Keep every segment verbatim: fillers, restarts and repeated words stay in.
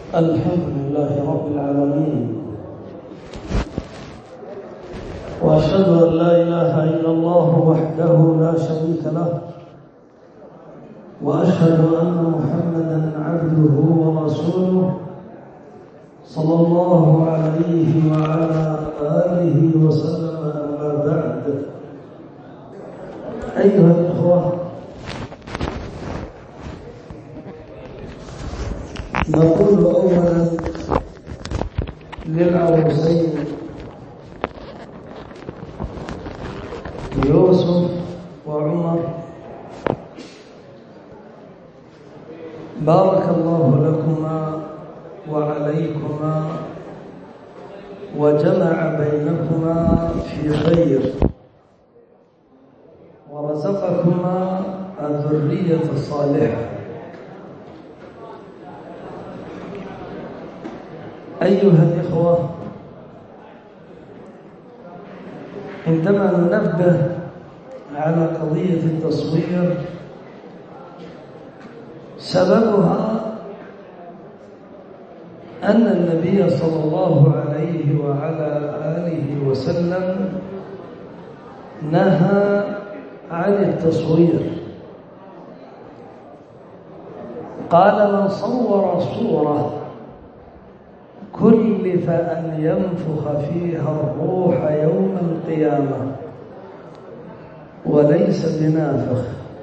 الحمد لله رب العالمين، وأشهد أن لا إله إلا الله وحده لا شريك له، وأشهد أن محمدًا عبده ورسوله صلى الله عليه وعلى آله وسلم. أما بعد، أيها الأخوة، نقول أولا للعروسين يوسف وعمر: بارك الله لكما وعليكما وجمع بينكما في خير، ورزقكما الذرية الصالحة. أيها الإخوة، عندما ننبه على قضية التصوير سببها أن النبي صلى الله عليه وعلى آله وسلم نهى عن التصوير. قال: من صور صورة كلف أن ينفخ فيها الروح يوم القيامة وليس بنافخ.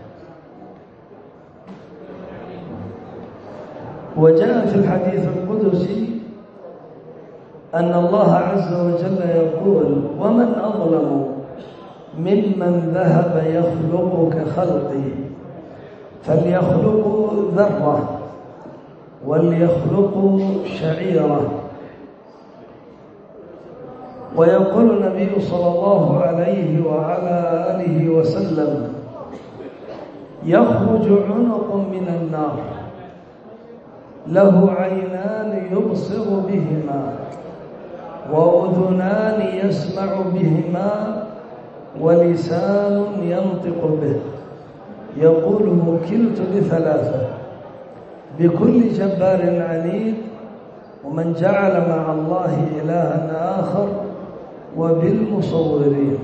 وجاء في الحديث القدسي أن الله عز وجل يقول: ومن أظلم ممن ذهب يخلق كخلقي، فليخلقوا ذرة وليخلقوا شعيرة. ويقول النبي صلى الله عليه وعلى آله وسلم: يخرج عنق من النار له عينان يبصر بهما وأذنان يسمع بهما ولسان ينطق به، يقول: وكلت بثلاثة: بكل جبار عنيد، ومن جعل مع الله إلها آخر، وبالمصورين.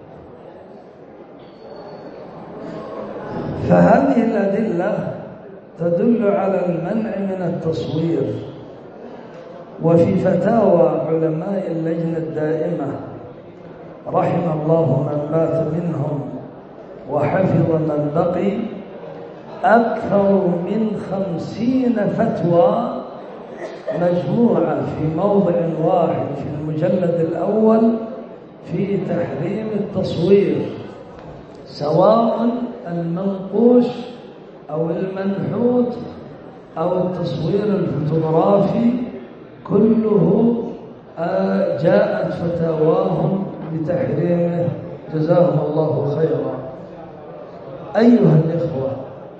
فهذه الأدلة تدل على المنع من التصوير. وفي فتاوى علماء اللجنة الدائمة رحم الله من مات منهم وحفظ من بقي أكثر من خمسين فتوى مجموعة في موضع واحد في المجلد الأول في تحريم التصوير، سواء المنقوش أو المنحوت أو التصوير الفوتوغرافي، كله جاءت فتاواهم بتحريمه، جزاهم الله خيرا. أيها الإخوة،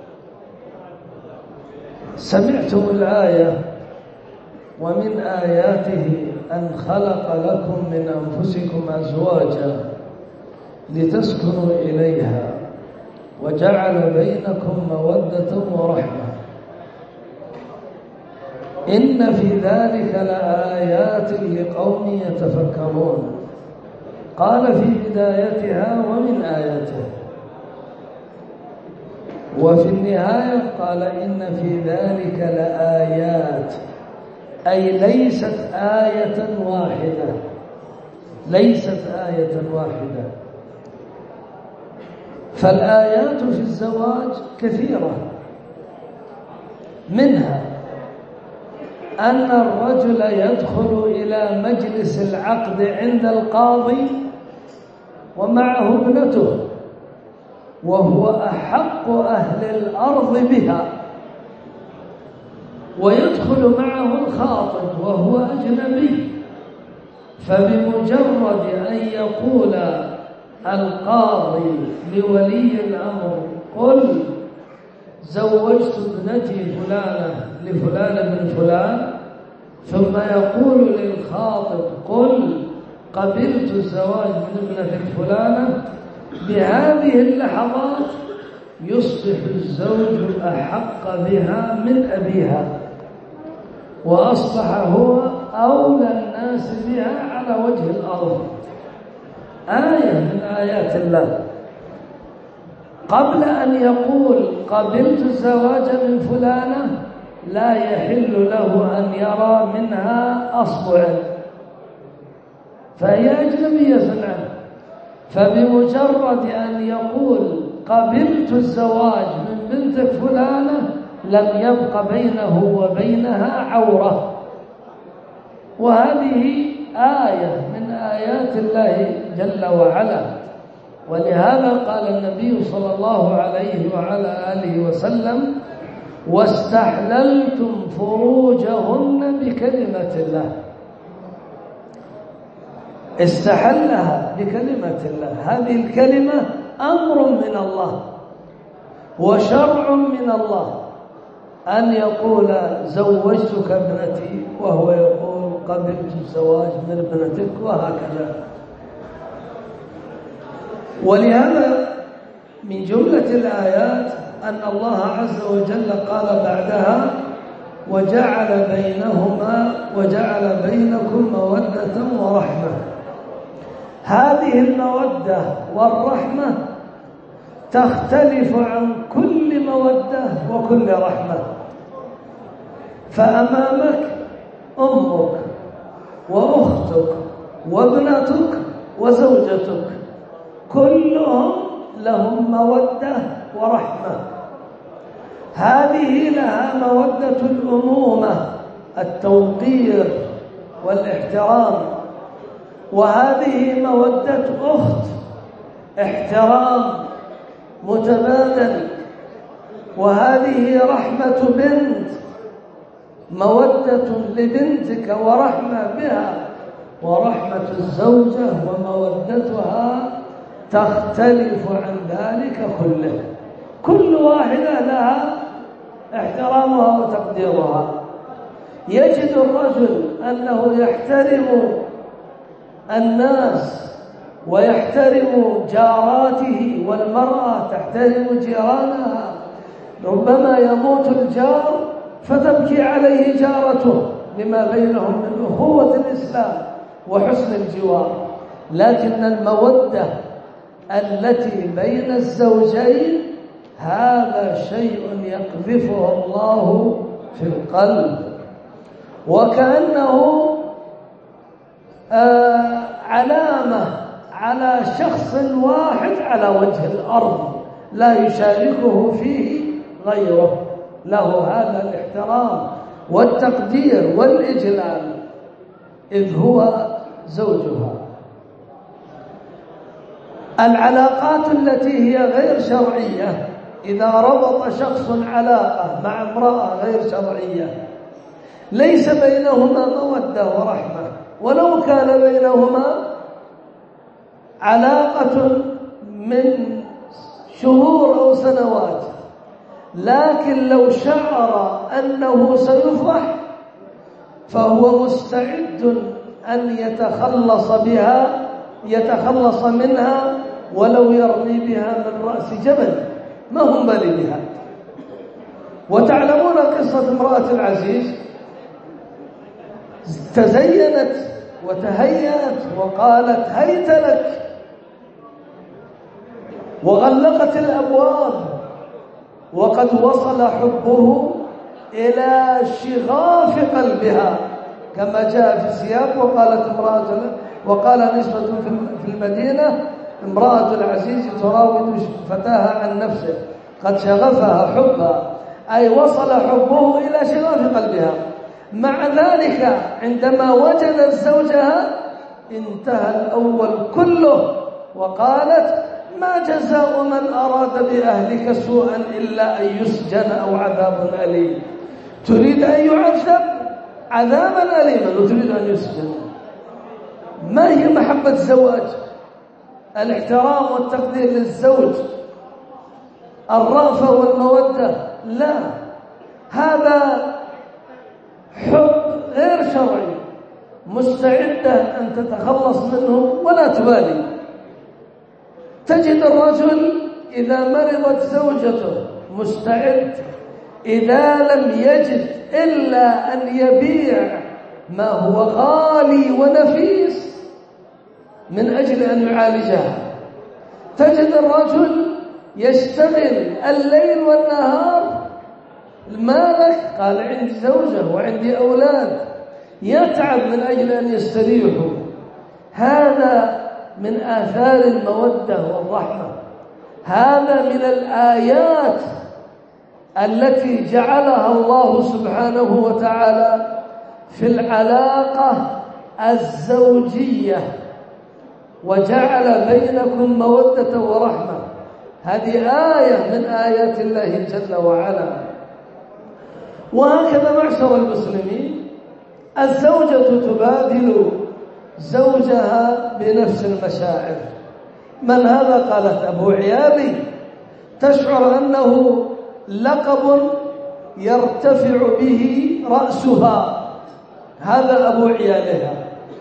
سمعتم الآية: ومن آياته أن خلق لكم من أنفسكم أزواجا لتسكنوا إليها وجعل بينكم مودة ورحمة إن في ذلك لآيات لقوم يتفكرون. قال في بدايتها: ومن آياته، وفي النهاية قال: إن في ذلك لآيات، أي ليست آية واحدة، ليست آية واحدة. فالآيات في الزواج كثيرة، منها أن الرجل يدخل إلى مجلس العقد عند القاضي ومعه ابنته، وهو أحق أهل الأرض بها، ويدخل معه الخاطب وهو أجنبي، فبمجرد أن يقول القاضي لولي الأمر: قل زوجت ابنتي فلانة لفلان بن فلان، ثم يقول للخاطب: قل قبلت الزواج من ابنة فلانة، بهذه اللحظات يصبح الزوج أحق بها من أبيها. وأصبح هو أولى الناس بها على وجه الأرض. آية من آيات الله. قبل أن يقول قبلت الزواج من فلانة لا يحل له أن يرى منها أصبعا، فهي أجنبية عنه. فبمجرد أن يقول قبلت الزواج من بنت فلانة لم يبق بينه وبينها عورة. وهذه آية من آيات الله جل وعلا. ولهذا قال النبي صلى الله عليه وعلى آله وسلم واستحللتم فروجهن بكلمة الله. استحلها بكلمة الله. هذه الكلمة أمر من الله وشرع من الله، أن يقول زوجتك ابنتي وهو يقول قبلت الزواج من ابنتك، وهكذا. ولهذا من جملة الآيات أن الله عز وجل قال بعدها وجعل بينهما وجعل بينكم مودة ورحمة. هذه المودة والرحمة تختلف عن كل مودة وكل رحمة. فأمامك أمك وأختك وابنتك وزوجتك، كلهم لهم مودة ورحمة. هذه لها مودة الأمومة، التوقير والاحترام، وهذه مودة أخت، احترام متبادل. وهذه رحمة بنت، مودة لبنتك ورحمة بها. ورحمة الزوجة ومودتها تختلف عن ذلك كله. كل واحدة لها احترامها وتقديرها. يجد الرجل أنه يحترم الناس ويحترم جاراته، والمرأة تحترم جيرانها. ربما يموت الجار فتبكي عليه جارته لما بينهم من أخوة الإسلام وحسن الجوار. لكن المودة التي بين الزوجين هذا شيء يقذفه الله في القلب، وكأنه آه علامة على شخص واحد على وجه الأرض لا يشاركه فيه غيره. له هذا الاحترام والتقدير والإجلال إذ هو زوجها. العلاقات التي هي غير شرعية، إذا ربط شخص علاقة مع امرأة غير شرعية ليس بينهما مودة ورحمة، ولو كان بينهما علاقة من شهور أو سنوات، لكن لو شعر أنه سيفضح فهو مستعد أن يتخلص بها يتخلص منها ولو يرمي بها من رأس جبل، ما هم بالي بها. وتعلمون قصة امرأة العزيز، تزينت وتهيأت وقالت هيت لك، وغلقت الأبواب، وقد وصل حبه إلى شغاف قلبها كما جاء في السياق. وقالت امرأة وقال نسبة في المدينة امرأة العزيز تراود فتاها عن نفسه، قد شغفها حبها، أي وصل حبه إلى شغاف قلبها. مع ذلك عندما وجدت زوجها انتهى الأول كله، وقالت ما جزاء من أراد بأهلك سوءا إلا أن يسجن أو عذاب أليم. تريد أن يعذب عذابا أليما وتريد أن يسجن. ما هي محبة الزواج؟ الاحترام والتقدير للزوج، الرأفة والمودة؟ لا، هذا حب غير شرعي، مستعدة أن تتخلص منه ولا تبالي. تجد الرجل إذا مرضت زوجته مستعد إذا لم يجد إلا أن يبيع ما هو غالي ونفيس من أجل أن يعالجها. تجد الرجل يشتغل الليل والنهار، مالك؟ قال عندي زوجة وعندي أولاد، يتعب من أجل أن يستريحوا. هذا من آثار المودة والرحمة، هذا من الآيات التي جعلها الله سبحانه وتعالى في العلاقة الزوجية، وجعل بينكم مودة ورحمة. هذه آية من آيات الله جل وعلا. وهكذا معشر المسلمين، الزوجة تبادل زوجها بنفس المشاعر. من هذا؟ قالت أبو عيالي، تشعر أنه لقب يرتفع به رأسها. هذا أبو عيالها،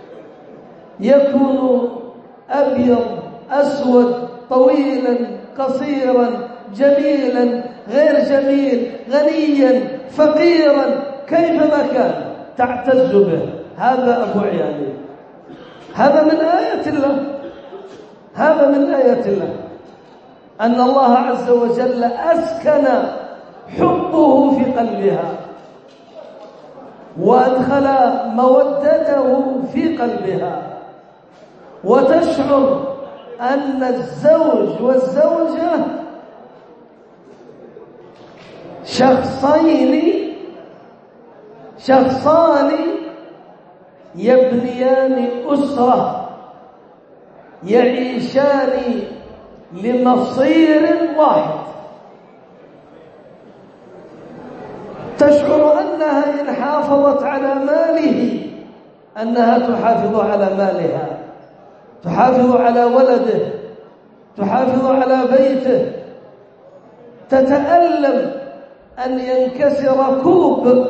يكون أبيض أسود طويلا قصيرا جميلا غير جميل غنيا فقيرا كيفما كان تعتز به. هذا أبو عيالي. هذا من آيات الله، هذا من آيات الله أن الله عز وجل أسكن حبه في قلبها وأدخل مودته في قلبها، وتشعر أن الزوج والزوجة شخصين شخصان يبنيان أسرة، يعيشان لمصير واحد. تشعر أنها إن حافظت على ماله أنها تحافظ على مالها، تحافظ على ولده، تحافظ على بيته. تتألم أن ينكسر كوب،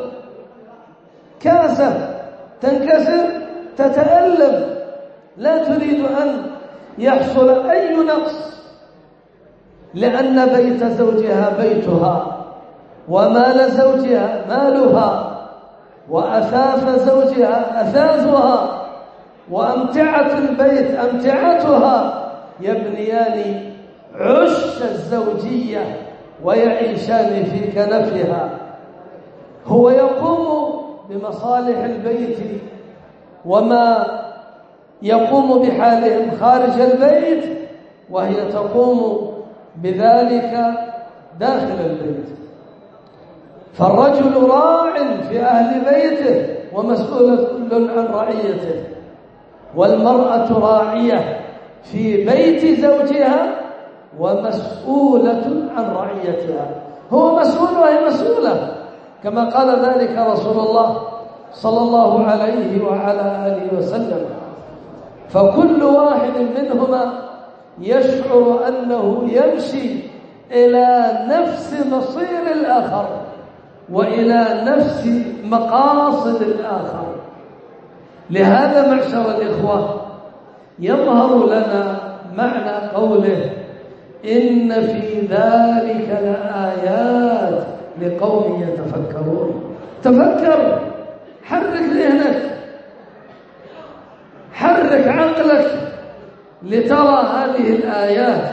كاسة تنكسر تتألم، لا تريد أن يحصل أي نقص، لأن بيت زوجها بيتها، ومال زوجها مالها، وأثاث زوجها أثاثها، وأمتعة البيت أمتعتها. يبنيان عش الزوجية ويعيشان في كنفها. هو يقوم بمصالح البيت وما يقوم بحالهم خارج البيت، وهي تقوم بذلك داخل البيت. فالرجل راع في أهل بيته ومسؤول عن رعيته، والمرأة راعية في بيت زوجها ومسؤولة عن رعيتها. هو مسؤول وهي مسؤولة، كما قال ذلك رسول الله صلى الله عليه وعلى آله وسلم. فكل واحد منهما يشعر أنه يمشي إلى نفس مصير الآخر وإلى نفس مقاصد الآخر. لهذا معشر الإخوة يظهر لنا معنى قوله إن في ذلك لآيات لقوم يتفكرون. تفكر، حرك ذهنك، حرك عقلك لترى هذه الآيات.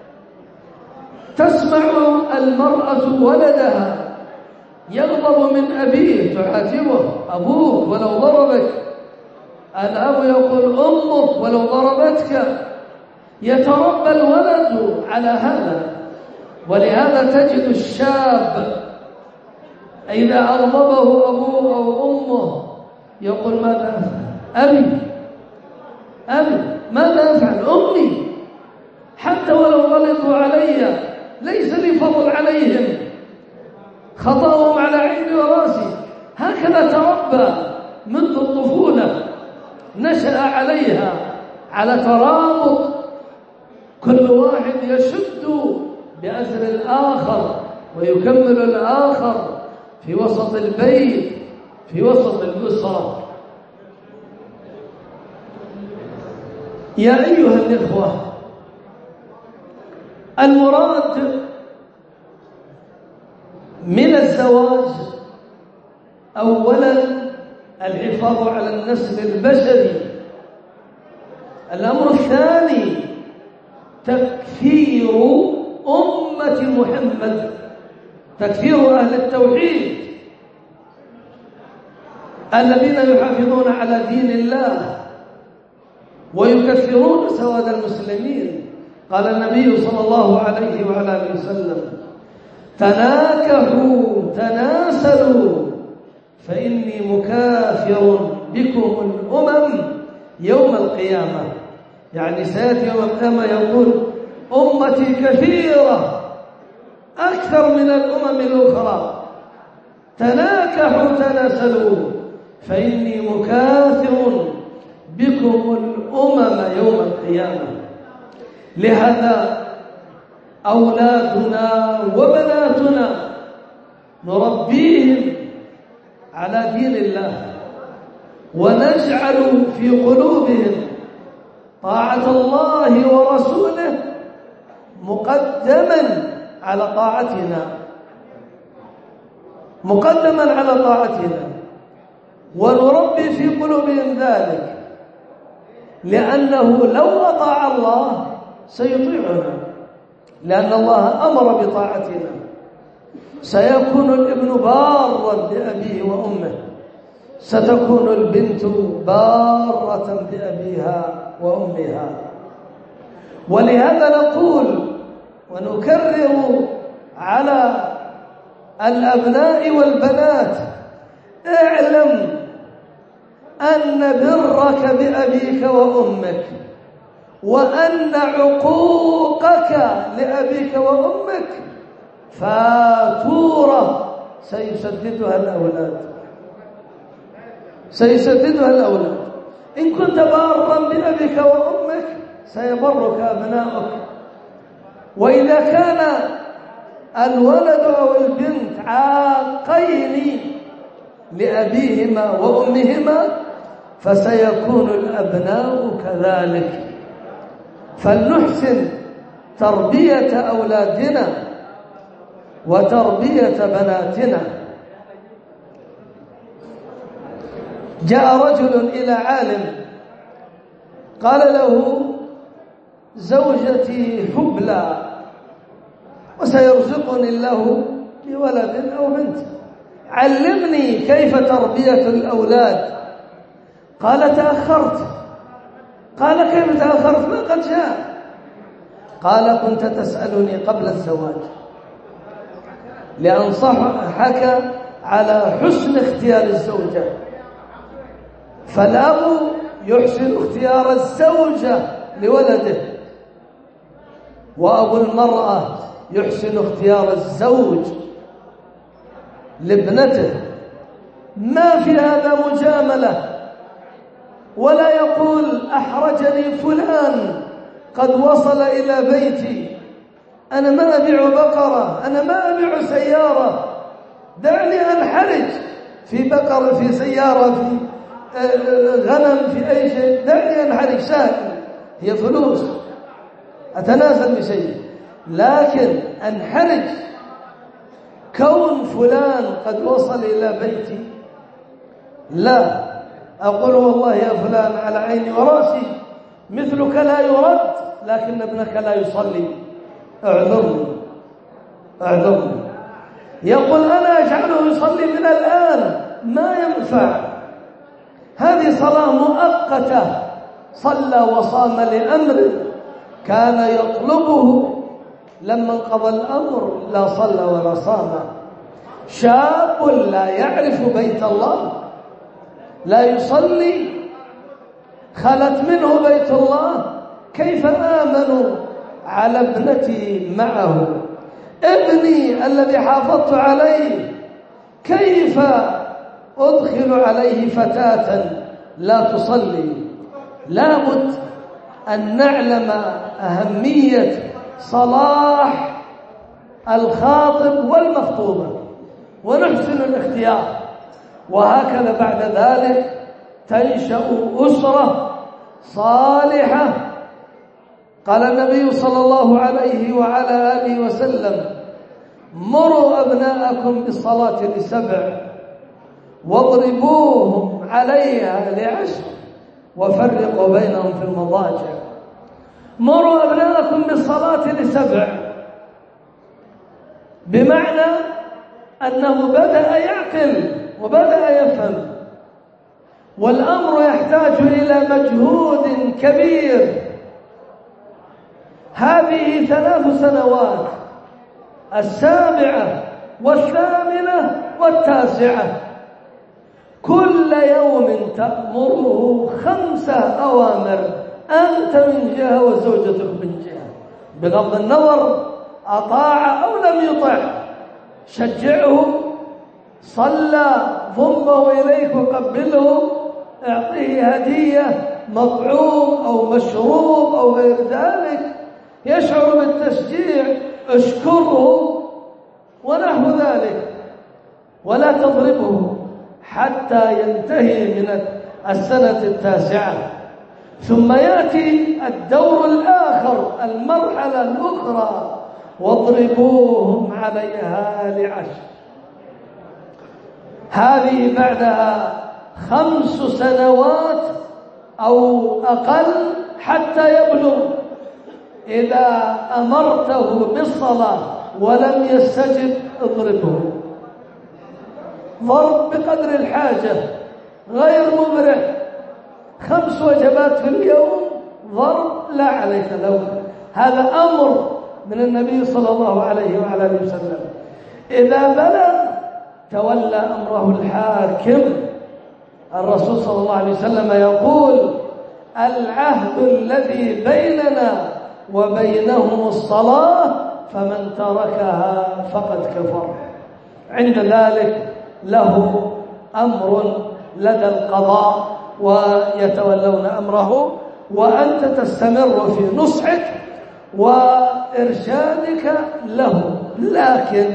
تسمع المرأة ولدها يغضب من أبيه، تعاتبه أبوك ولو ضربك، الأب يقول أمك ولو ضربتك. يتربى الولد على هذا. ولهذا تجد الشاب إذا أغضبه أبوه أو أمه يقول ماذا أفعل؟ أبي أبي ماذا أفعل؟ أمي، حتى ولو غلطوا علي ليس لي فضل عليهم، خطأهم على عيني وراسي. هكذا تربى منذ الطفولة، نشأ عليها على ترابط، كل واحد يشد بأزر الآخر ويكمل الآخر في وسط البيت، في وسط الأسرة. يا أيها الإخوة، المراد من الزواج أولا الحفاظ على النسل البشري. الأمر الثاني تكفير أمة محمد، تكفير أهل التوحيد الذين يحافظون على دين الله ويكفرون سواد المسلمين. قال النبي صلى الله عليه وعلى آله وسلم: تناكحوا تناسلوا فإني مكافر بكم الأمم يوم القيامة. يعني سيأتي يوم القيامة يقول: أمتي كثيرة أكثر من الأمم الأخرى، تناكحوا تناسلوا فإني مكاثر بكم الأمم يوم القيامة. لهذا أولادنا وبناتنا نربيهم على دين الله، ونجعل في قلوبهم طاعة الله ورسوله مقدما على طاعتنا مقدما على طاعتنا ونربي في قلوبهم ذلك، لأنه لو أطاع الله سيطيعنا، لأن الله أمر بطاعتنا. سيكون الابن بارا بأبيه وأمه، ستكون البنت بارة بأبيها وأمها. ولهذا نقول ونكرر على الأبناء والبنات: اعلم أن برك بأبيك وأمك وأن عقوقك لأبيك وأمك فاتورة سيسددها الأولاد سيسددها الأولاد إن كنت بارا بأبيك وأمك سيبرك أبناؤك. وإذا كان الولد أو البنت عاقين لأبيهما وأمهما فسيكون الأبناء كذلك. فلنحسن تربية أولادنا وتربية بناتنا. جاء رجل إلى عالم قال له: زوجتي حبلى وسيرزقني الله بولد أو بنت، علمني كيف تربية الأولاد. قال: تأخرت. قال: كيف تأخرت؟ ما قد جاء. قال: كنت تسألني قبل الزواج لأنصحك على حسن اختيار الزوجة. فالأب يحسن اختيار الزوجة لولده، وأبو المرأة يحسن اختيار الزوج لابنته. ما في هذا مجاملة، ولا يقول: أحرجني فلان قد وصل إلى بيتي، أنا ما أبيع بقرة، أنا ما أبيع سيارة، دعني أنحرج في بقرة، في سيارة، في غنم، في أي شيء، دعني أنحرج. سهل، هي فلوس أتنازل بشيء، لكن أنحرج كون فلان قد وصل إلى بيتي، لا. أقول: والله يا فلان على عيني وراسي، مثلك لا يرد، لكن ابنك لا يصلي، اعذرني اعذرني. يقول: أنا أجعله يصلي من الآن، ما ينفع، هذه صلاة مؤقتة. صلى وصام لأمر كان يطلبه، لما انقضى الأمر لا صلى ولا صام. شاب لا يعرف بيت الله، لا يصلي، خلت منه بيت الله، كيف آمنوا على ابنتي معه؟ ابني الذي حافظت عليه كيف أدخل عليه فتاة لا تصلي؟ لابد أن نعلم أهمية صلاح الخاطب والمخطوبة ونحسن الاختيار، وهكذا بعد ذلك تنشأ أسرة صالحة. قال النبي صلى الله عليه وعلى آله وسلم: مروا أبناءكم بالصلاة لسبع واضربوهم عليها لعشر وفرقوا بينهم في المضاجع. مروا أبناءكم بالصلاة لسبع، بمعنى أنه بدأ يعقل وبدأ يفهم، والأمر يحتاج إلى مجهود كبير. هذه ثلاث سنوات، السابعة والثامنة والتاسعة، كل يوم تأمره خمسة أوامر، أنت من جهة وزوجتك من جهة، بغض النظر أطاع أو لم يطع. شجعه، صلى، ضمه إليك وقبله، اعطيه هدية، مطعوم أو مشروب أو غير ذلك، يشعر بالتشجيع، اشكره ونحو ذلك. ولا تضربه حتى ينتهي من السنة التاسعة. ثم يأتي الدور الآخر، المرحلة الأخرى، واضربوهم عليها لعشر. هذه بعدها خمس سنوات أو أقل حتى يبلغ. إذا أمرته بالصلاة ولم يستجب اضربه، ضرب بقدر الحاجة غير مبرح. خمس وجبات في اليوم ضرب لا عليك له، هذا أمر من النبي صلى الله عليه وعلى اله وسلم. إذا بلغ تولى أمره الحاكم. الرسول صلى الله عليه وسلم يقول: العهد الذي بيننا وبينهم الصلاة، فمن تركها فقد كفر. عند ذلك له أمر لدى القضاء ويتولون أمره، وأنت تستمر في نصحك وإرشادك له. لكن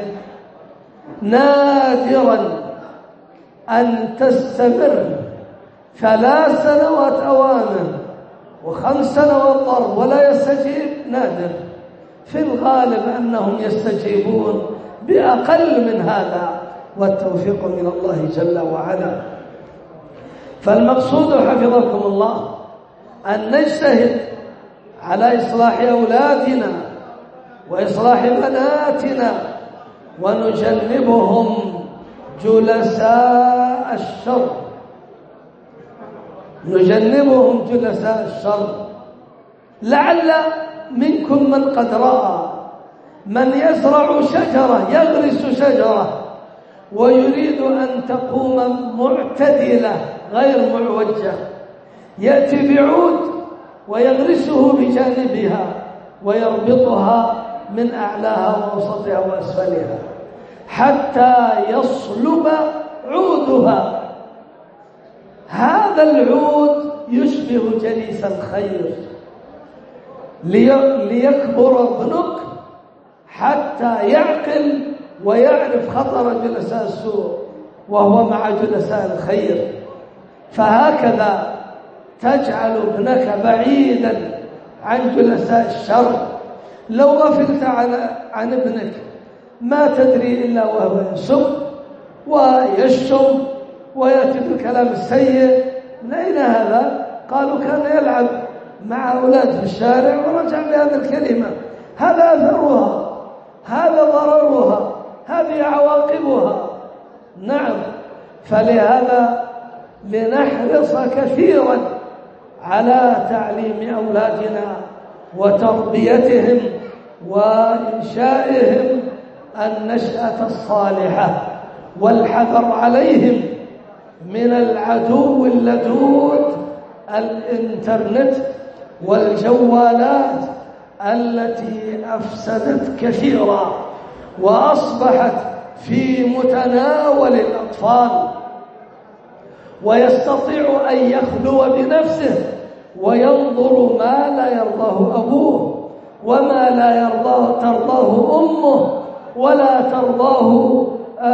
نادرا أن تستمر ثلاث سنوات أوامر وخمس سنوات ضرب ولا يستجيب، نادر. في الغالب أنهم يستجيبون بأقل من هذا، والتوفيق من الله جل وعلا. فالمقصود حفظكم الله أن نجتهد على إصلاح أولادنا وإصلاح بناتنا، ونجنبهم جلساء الشر، نجنبهم جلساء الشر. لعل منكم من قد رأى من يزرع شجرة، يغرس شجرة ويريد أن تقوم معتدلة غير معوجة، يأتي بعود ويغرسه بجانبها ويربطها من أعلاها ووسطها وأسفلها حتى يصلب عودها. هذا العود يشبه جليس الخير، ليكبر ابنك حتى يعقل ويعرف خطر جلساء السوء وهو مع جلساء الخير. فهكذا تجعل ابنك بعيدا عن جلساء الشر. لو غفلت عن, عن ابنك ما تدري إلا وهو يسب ويشتم ويأتي بالكلام السيء. من أين هذا؟ قالوا كان يلعب مع أولاد في الشارع ورجع بهذه الكلمة. هذا أثرها، هذا ضررها، هذه عواقبها. نعم، فلهذا لنحرص كثيرا على تعليم أولادنا وتربيتهم وإنشائهم النشأة الصالحة، والحذر عليهم من العدو اللدود الإنترنت والجوالات التي أفسدت كثيرا وأصبحت في متناول الأطفال، ويستطيع أن يخلو بنفسه وينظر ما لا يرضاه أبوه وما لا يرضاه ترضاه أمه ولا ترضاه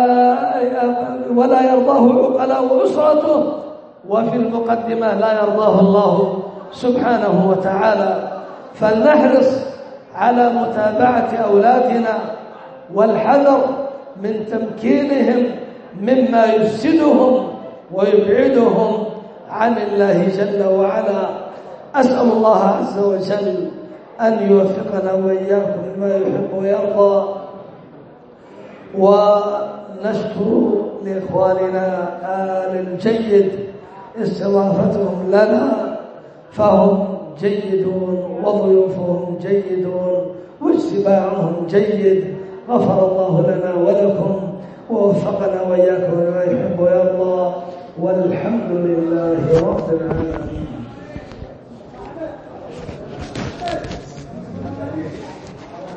ولا يرضاه عقلاء أسرته، وفي المقدمة لا يرضاه الله سبحانه وتعالى. فلنحرص على متابعة أولادنا والحذر من تمكينهم مما يفسدهم ويبعدهم عن الله جل وعلا. أسأل الله عز وجل أن يوفقنا وإياكم لما يحب ويرضى. ونشكر لإخواننا آل الجيد استضافتهم لنا، فهم جيدون وضيوفهم جيدون واجتماعهم جيد. غفر الله لنا ولكم ووفقنا وإياكم لما يحب ويرضى، والحمد لله رب العالمين.